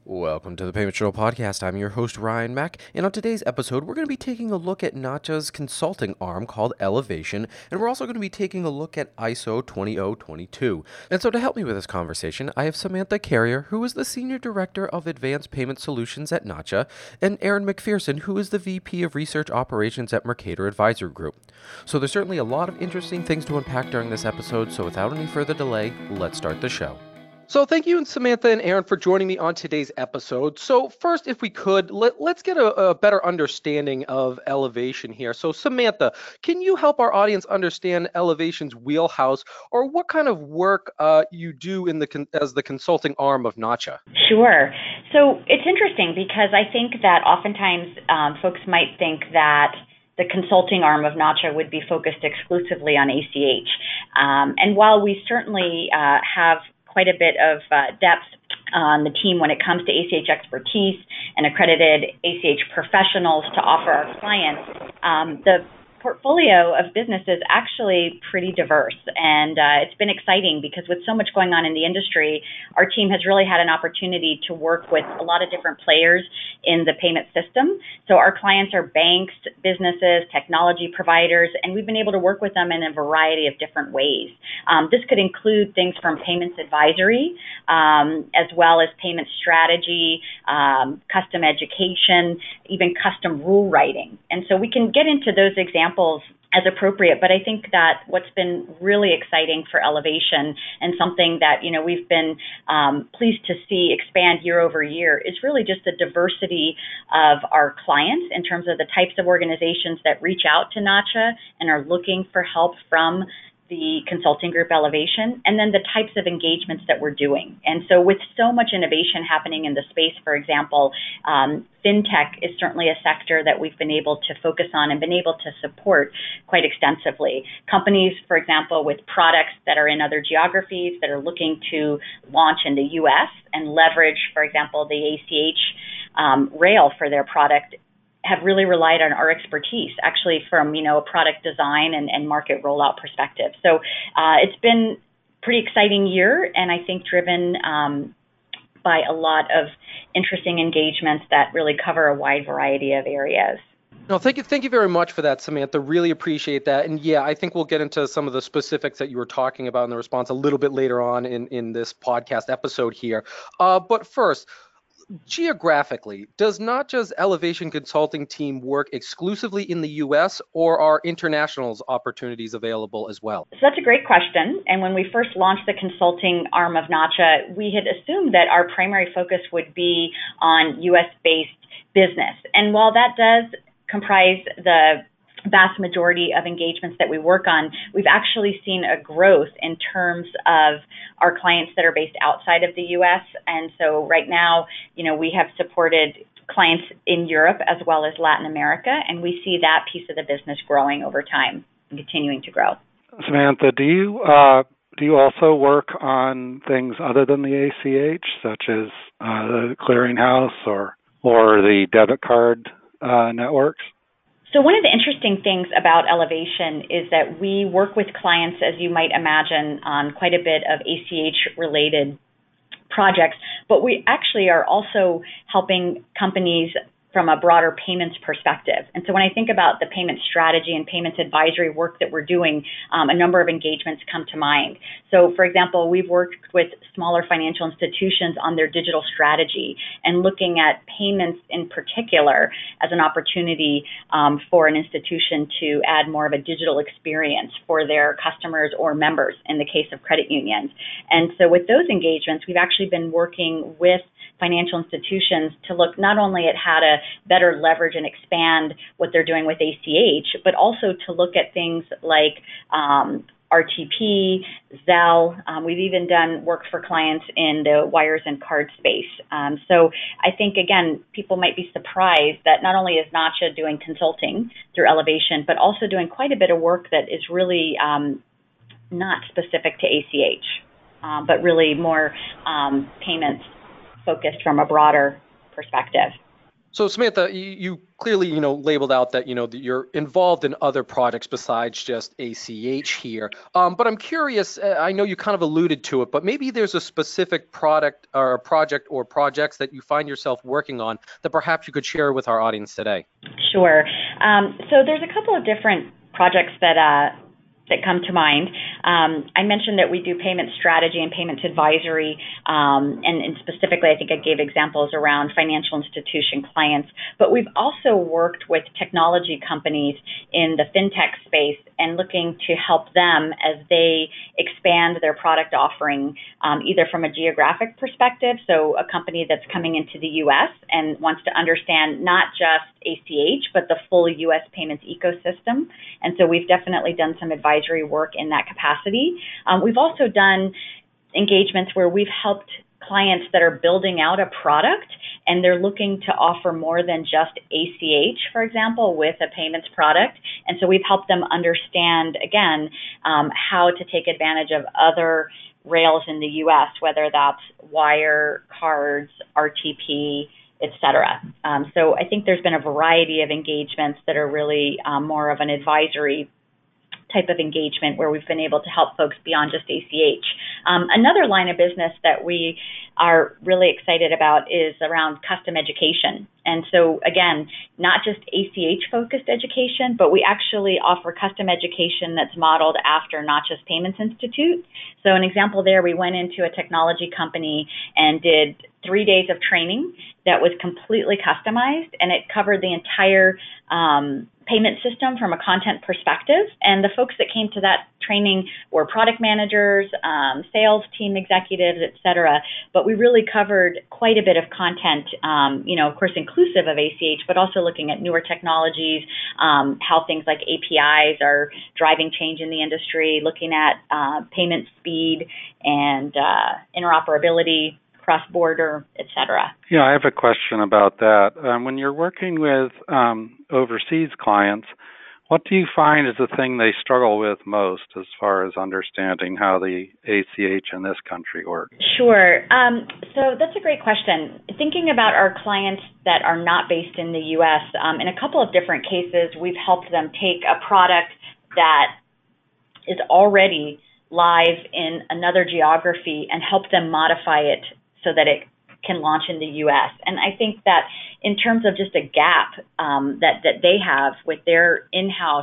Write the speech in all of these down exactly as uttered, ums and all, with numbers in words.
Welcome to the Payment Journal Podcast. I'm your host, Ryan Mack, and on today's episode, we're going to be taking a look at Nacha's consulting arm called Elevation, and we're also going to be taking a look at I S O twenty oh twenty-two. And so to help me with this conversation, I have Samantha Carrier, who is the Senior Director of Advanced Payment Solutions at Nacha, and Aaron McPherson, who is the V P of Research Operations at Mercator Advisory Group. So there's certainly a lot of interesting things to unpack during this episode, so without any further delay, let's start the show. So thank you, Samantha and Aaron, for joining me on today's episode. So first, if we could, let, let's get a, a better understanding of Elevation here. So Samantha, can you help our audience understand Elevation's wheelhouse, or what kind of work uh, you do in the con- as the consulting arm of Nacha? Sure. So it's interesting because I think that oftentimes um, folks might think that the consulting arm of Nacha would be focused exclusively on A C H. Um, and while we certainly uh, have quite a bit of uh, depth on the team when it comes to A C H expertise and accredited A C H professionals to offer our clients, um, the portfolio of business is actually pretty diverse. And uh, it's been exciting because with so much going on in the industry, our team has really had an opportunity to work with a lot of different players in the payment system. So our clients are banks, businesses, technology providers, and we've been able to work with them in a variety of different ways. Um, this could include things from payments advisory, um, as well as payment strategy, um, custom education, even custom rule writing. And so we can get into those examples as appropriate, but I think that what's been really exciting for Elevation and something that, you know, we've been um, pleased to see expand year over year is really just the diversity of our clients in terms of the types of organizations that reach out to Nacha and are looking for help from the consulting group Elevation, and then the types of engagements that we're doing. And so with so much innovation happening in the space, for example, um, fintech is certainly a sector that we've been able to focus on and been able to support quite extensively. Companies, for example, with products that are in other geographies that are looking to launch in the U S and leverage, for example, the A C H um, rail for their product, have really relied on our expertise, actually from, you know, a product design and, and market rollout perspective. So uh, it's been a pretty exciting year, and I think driven um, by a lot of interesting engagements that really cover a wide variety of areas. No, thank you. Thank you very much for that, Samantha. Really appreciate that. And yeah, I think we'll get into some of the specifics that you were talking about in the response a little bit later on in, in this podcast episode here. Uh, but first, geographically, does Nacha's Elevation Consulting team work exclusively in the U S, or are international opportunities available as well? So that's a great question. And when we first launched the consulting arm of Nacha, we had assumed that our primary focus would be on U S-based business. And while that does comprise the vast majority of engagements that we work on, we've actually seen a growth in terms of our clients that are based outside of the U S. And so right now, you know, we have supported clients in Europe as well as Latin America, and we see that piece of the business growing over time and continuing to grow. Samantha, do you uh, do you also work on things other than the A C H, such as uh, the clearinghouse or or the debit card uh, networks? So one of the interesting things about Elevation is that we work with clients, as you might imagine, on quite a bit of A C H-related projects, but we actually are also helping companies from a broader payments perspective. And so when I think about the payment strategy and payments advisory work that we're doing, um, a number of engagements come to mind. So for example, we've worked with smaller financial institutions on their digital strategy and looking at payments in particular as an opportunity um, for an institution to add more of a digital experience for their customers or members in the case of credit unions. And so with those engagements, we've actually been working with financial institutions to look not only at how to better leverage and expand what they're doing with A C H, but also to look at things like um, R T P, Zelle. Um, we've even done work for clients in the wires and card space. Um, so I think, again, people might be surprised that not only is Nacha doing consulting through Elevation, but also doing quite a bit of work that is really um, not specific to A C H, um, but really more um, payments focused from a broader perspective. So Samantha, you, you clearly, you know, labeled out that, you know, that you're involved in other projects besides just A C H here. Um, but I'm curious, uh, I know you kind of alluded to it, but maybe there's a specific product or project or projects that you find yourself working on that perhaps you could share with our audience today. Sure. Um, so there's a couple of different projects that uh, that come to mind. Um, I mentioned that we do payment strategy and payments advisory, um, and, and specifically, I think I gave examples around financial institution clients, but we've also worked with technology companies in the fintech space and looking to help them as they expand their product offering, um, either from a geographic perspective, so a company that's coming into the U S and wants to understand not just A C H, but the full U S payments ecosystem. And so we've definitely done some advisory work in that capacity. Um, we've also done engagements where we've helped clients that are building out a product and they're looking to offer more than just A C H, for example, with a payments product. And so we've helped them understand, again, um, how to take advantage of other rails in the U S, whether that's wire, cards, R T P, et cetera. Um, so I think there's been a variety of engagements that are really um, more of an advisory type of engagement where we've been able to help folks beyond just A C H. Um, another line of business that we are really excited about is around custom education. And so again, not just A C H focused education, but we actually offer custom education that's modeled after Notch's Payments Institute. So an example there, we went into a technology company and did three days of training that was completely customized, and it covered the entire um, payment system from a content perspective. And the folks that came to that training were product managers, um, sales team executives, et cetera. But we really covered quite a bit of content, um, you know, of course, inclusive of A C H, but also looking at newer technologies, um, how things like A P Is are driving change in the industry, looking at uh, payment speed and uh, interoperability, cross-border, et cetera. Yeah, I have a question about that. Um, when you're working with um, overseas clients, what do you find is the thing they struggle with most as far as understanding how the A C H in this country works? Sure. Um, so that's a great question. Thinking about our clients that are not based in the U S, um, in a couple of different cases, we've helped them take a product that is already live in another geography and help them modify it so that it can launch in the U S. And I think that in terms of just a gap um, that, that they have with their in-house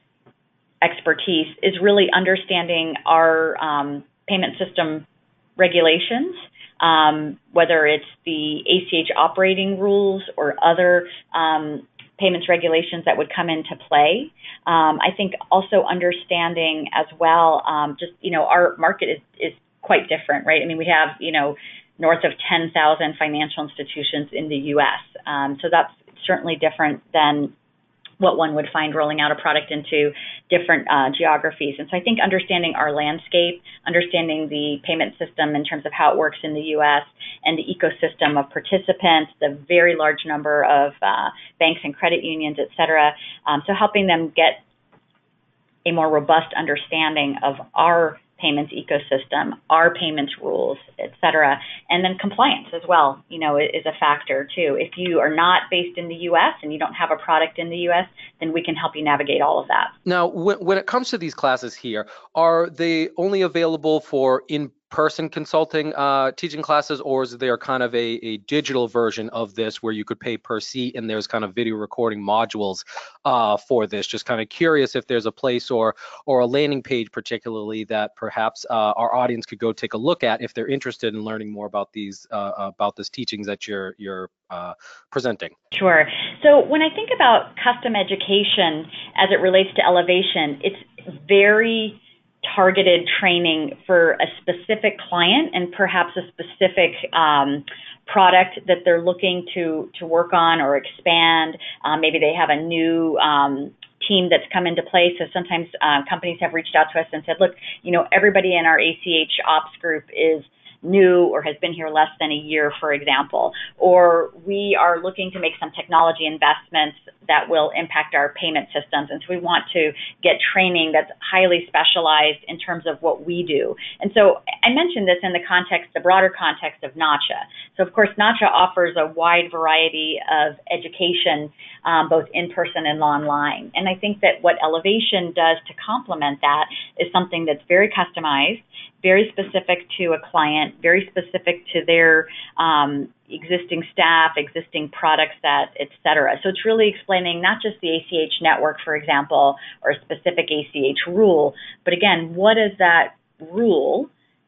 expertise is really understanding our um, payment system regulations, um, whether it's the A C H operating rules or other um, payments regulations that would come into play. Um, I think also understanding as well, um, just, you know, our market is, is quite different, right? I mean, we have, you know, north of ten thousand financial institutions in the U S. Um, so that's certainly different than what one would find rolling out a product into different uh, geographies. And so I think understanding our landscape, understanding the payment system in terms of how it works in the U S and the ecosystem of participants, the very large number of uh, banks and credit unions, et cetera. Um, so helping them get a more robust understanding of our payments ecosystem, our payments rules, et cetera. And then compliance as well, you know, is a factor too. If you are not based in the U S and you don't have a product in the U S, then we can help you navigate all of that. Now, when, when it comes to these classes here, are they only available for in-person consulting uh, teaching classes, or is there kind of a, a digital version of this where you could pay per seat and there's kind of video recording modules uh, for this? Just kind of curious if there's a place or or a landing page particularly that perhaps uh, our audience could go take a look at if they're interested in learning more about these uh, about this teachings that you're you're uh, presenting. Sure. So when I think about custom education as it relates to Elevation, it's very targeted training for a specific client and perhaps a specific um, product that they're looking to to work on or expand. Um, maybe they have a new um, team that's come into place. So sometimes uh, companies have reached out to us and said, look, you know, everybody in our A C H ops group is new or has been here less than a year, for example, or we are looking to make some technology investments that will impact our payment systems. And so we want to get training that's highly specialized in terms of what we do. And so I mentioned this in the context, the broader context of NACHA. So of course, NACHA offers a wide variety of education, um, both in person and online. And I think that what Elevation does to complement that is something that's very customized, very specific to a client, very specific to their um, existing staff, existing product set, et cetera. So it's really explaining not just the A C H network, for example, or a specific A C H rule, but again, what does that rule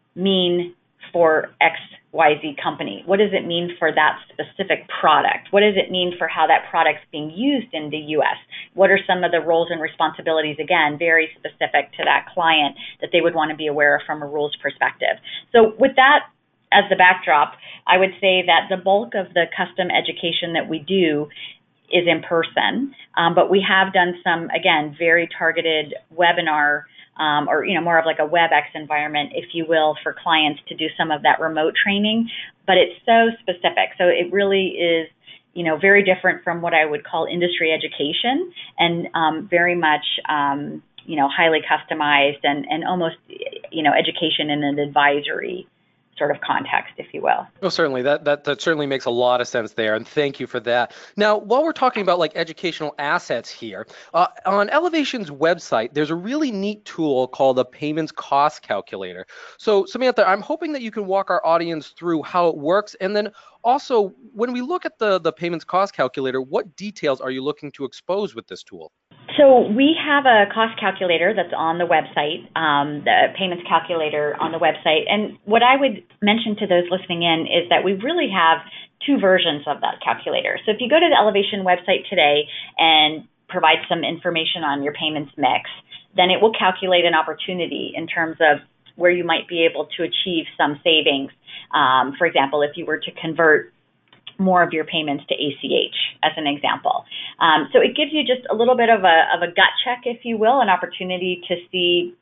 mean for X Y Z company? What does it mean for that specific product? What does it mean for how that product's being used in the U S? What are some of the roles and responsibilities, again, very specific to that client that they would want to be aware of from a rules perspective? So with that as the backdrop, I would say that the bulk of the custom education that we do is in person, um, but we have done some, again, very targeted webinar Um, or, you know, more of like a WebEx environment, if you will, for clients to do some of that remote training. But it's so specific. So it really is, you know, very different from what I would call industry education, and um, very much, um, you know, highly customized and, and almost, you know, education in an advisory sort of context, if you will. Oh, certainly. That, that that certainly makes a lot of sense there, and thank you for that. Now, while we're talking about like educational assets here, uh, on Elevation's website, there's a really neat tool called a payments cost calculator. So, Samantha, I'm hoping that you can walk our audience through how it works, and then also, when we look at the, the payments cost calculator, what details are you looking to expose with this tool? So we have a cost calculator that's on the website, um, the payments calculator on the website. And what I would mention to those listening in is that we really have two versions of that calculator. So if you go to the Elevation website today and provide some information on your payments mix, then it will calculate an opportunity in terms of where you might be able to achieve some savings. Um, for example, if you were to convert more of your payments to A C H, as an example. Um, so it gives you just a little bit of a, of a gut check, if you will, an opportunity to see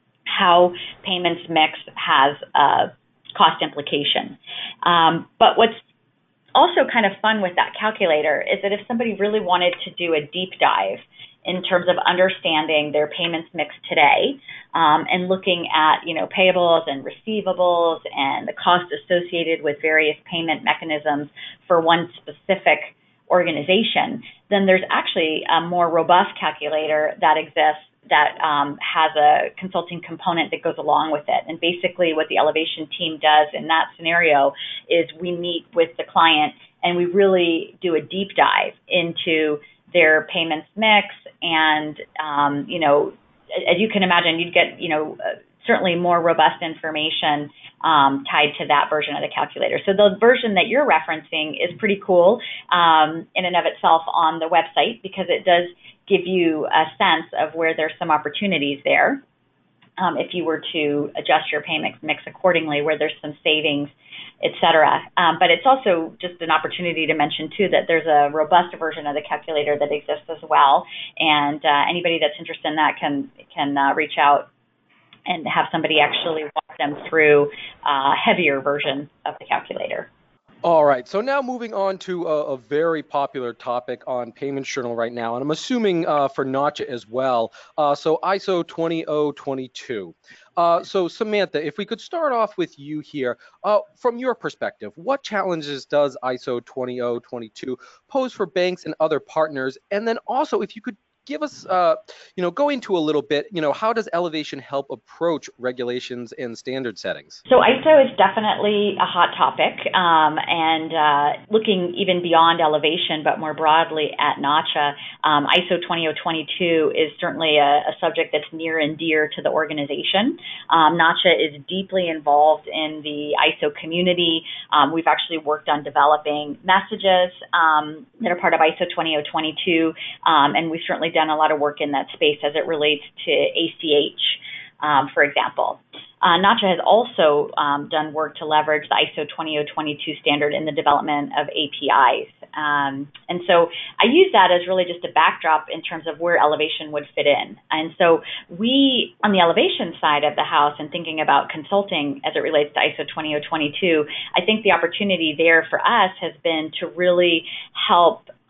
how payments mix has a cost implication. Um, but what's also kind of fun with that calculator is that if somebody really wanted to do a deep dive in terms of understanding their payments mix today, um, and looking at, you know, payables and receivables and the cost associated with various payment mechanisms for one specific organization, then there's actually a more robust calculator that exists that um, has a consulting component that goes along with it. And basically what the Elevation team does in that scenario is we meet with the client and we really do a deep dive into their payments mix, and um, you know, as you can imagine, you'd get, you know, uh, certainly more robust information um, tied to that version of the calculator. So the version that you're referencing is pretty cool um, in and of itself on the website, because it does give you a sense of where there's some opportunities there. Um, if you were to adjust your payment mix accordingly, where there's some savings, et cetera. Um, but it's also just an opportunity to mention, too, that there's a robust version of the calculator that exists as well. And uh, anybody that's interested in that can, can uh, reach out and have somebody actually walk them through a heavier version of the calculator. All right, so now moving on to a, a very popular topic on Payments Journal right now, and I'm assuming uh, for NACHA as well, uh, so I S O twenty oh twenty-two. Uh, so Samantha, if we could start off with you here, uh, from your perspective, what challenges does I S O twenty oh twenty-two pose for banks and other partners? And then also, if you could give us, uh, you know, go into a little bit, you know, how does Elevation help approach regulations and standard settings? So I S O is definitely a hot topic, um, and uh, looking even beyond Elevation, but more broadly at NACHA, um, I S O twenty oh twenty-two is certainly a, a subject that's near and dear to the organization. Um, NACHA is deeply involved in the I S O community. Um, we've actually worked on developing messages um, that are part of I S O twenty oh twenty-two, um, and we've certainly done a lot of work in that space as it relates to A C H, um, for example. Uh, NACHA has also um, done work to leverage the I S O twenty oh twenty-two standard in the development of A P Is. Um, and so I use that as really just a backdrop in terms of where Elevation would fit in. And so we, on the Elevation side of the house, and thinking about consulting as it relates to I S O twenty oh twenty-two, I think the opportunity there for us has been to really help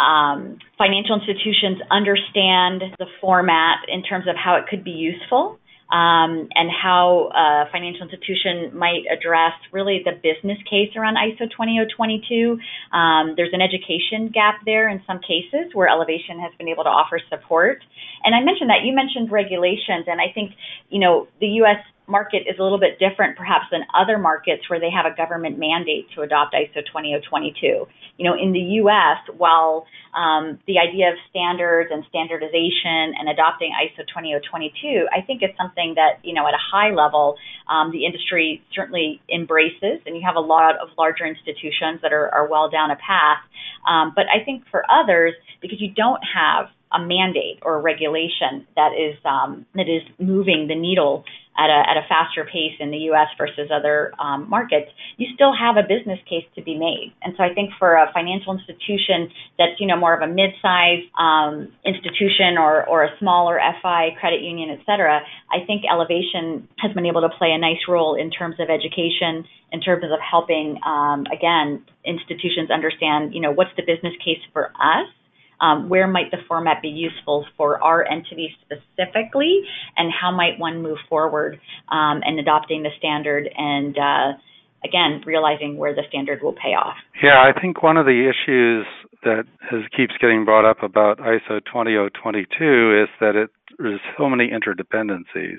um, financial institutions understand the format in terms of how it could be useful. Um, and how a financial institution might address really the business case around I S O twenty oh twenty-two. Um, there's an education gap there in some cases where Elevation has been able to offer support. And I mentioned that. You mentioned regulations, and I think, you know, the U S market is a little bit different perhaps than other markets where they have a government mandate to adopt I S O twenty oh twenty-two. You know, in the U S, while um, the idea of standards and standardization and adopting I S O twenty oh twenty-two, I think it's something that, you know, at a high level, um, the industry certainly embraces, and you have a lot of larger institutions that are, are well down a path. Um, but I think for others, because you don't have a mandate or a regulation that is um, that is moving the needle at a at a faster pace in the U S versus other um, markets, you still have a business case to be made. And so I think for a financial institution that's, you know, more of a mid-sized um, institution or or a smaller F I, credit union, et cetera, I think Elevation has been able to play a nice role in terms of education, in terms of helping, um, again, institutions understand, you know, what's the business case for us. Um, where might the format be useful for our entity specifically, and how might one move forward um, in adopting the standard and, uh, again, realizing where the standard will pay off? Yeah, I think one of the issues that has, keeps getting brought up about I S O twenty oh twenty-two is that it, there's so many interdependencies.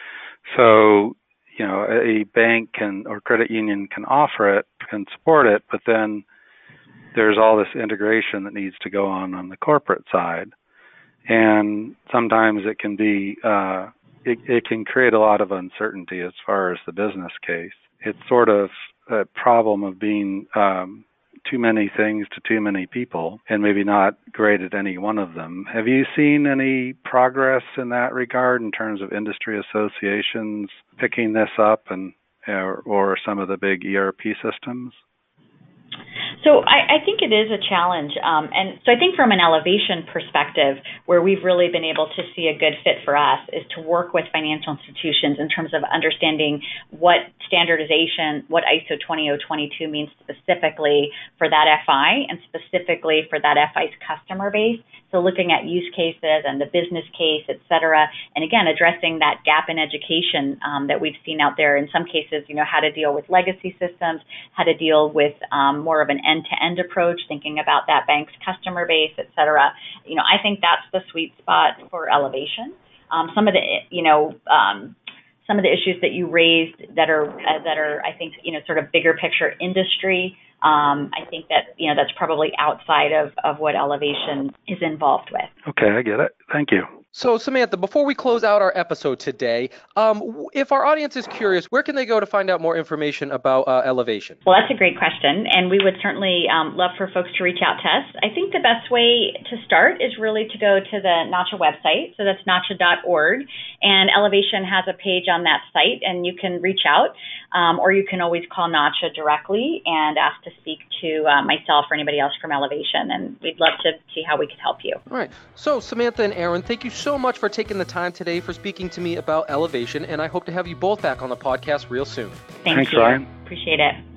So, you know, a bank can or credit union can offer it, can support it, but then there's all this integration that needs to go on on the corporate side. And sometimes it can be, uh, it, it can create a lot of uncertainty as far as the business case. It's sort of a problem of being um, too many things to too many people and maybe not great at any one of them. Have you seen any progress in that regard in terms of industry associations picking this up and or, or some of the big E R P systems? So I, I think it is a challenge. Um, and so I think from an Elevation perspective, where we've really been able to see a good fit for us is to work with financial institutions in terms of understanding what standardization, what I S O twenty oh twenty-two means specifically for that F I and specifically for that F I's customer base. So looking at use cases and the business case, et cetera, and again, addressing that gap in education um, that we've seen out there. In some cases, you know, how to deal with legacy systems, how to deal with um, more of an end-to-end approach, thinking about that bank's customer base, et cetera. You know, I think that's the sweet spot for Elevation. Um, some of the, you know, um, some of the issues that you raised that are uh, that are, I think, you know, sort of bigger picture industry. Um, I think that, you know, that's probably outside of, of what Elevation is involved with. Okay, I get it. Thank you. So, Samantha, before we close out our episode today, um, if our audience is curious, where can they go to find out more information about uh, Elevation? Well, that's a great question, and we would certainly um, love for folks to reach out to us. I think the best way to start is really to go to the NACHA website, so that's nacha dot org, and Elevation has a page on that site, and you can reach out, um, or you can always call NACHA directly and ask to speak to uh, myself or anybody else from Elevation, and we'd love to see how we could help you. All right. So, Samantha and Aaron, thank you so much for taking the time today for speaking to me about Elevation, and I hope to have you both back on the podcast real soon. Thank Thanks, you. Ryan. Appreciate it.